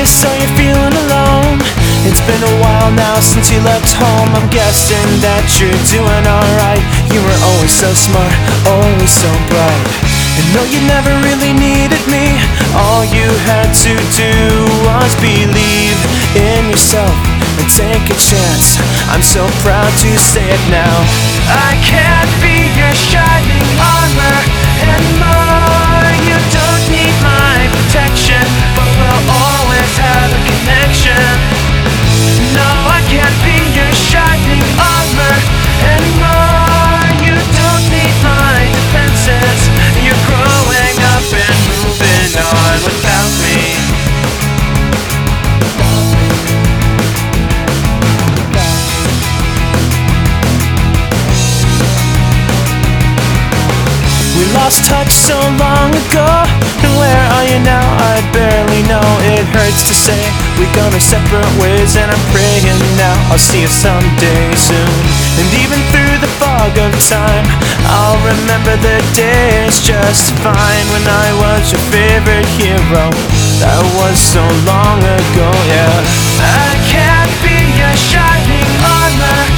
so you're feeling alone. It's been a while now since you left home. I'm guessing that you're doing alright. You were always so smart, always so bright. And no, you never really needed me. All you had to do was believe in yourself and take a chance. I'm so proud to say it now. I can't be your shining armor anymore. You don't need my protection, but we'll always have a connection. No, I can't be your shining armor anymore. You don't need my defenses. You're growing up and moving on without me. We lost touch so long ago, and where are you now? I barely know. It hurts to say we gone our separate ways, and I'm praying now I'll see you someday soon. And even through the fog of time, I'll remember the days just fine when I was your favorite hero. That was so long ago, yeah. I can't be your shining armor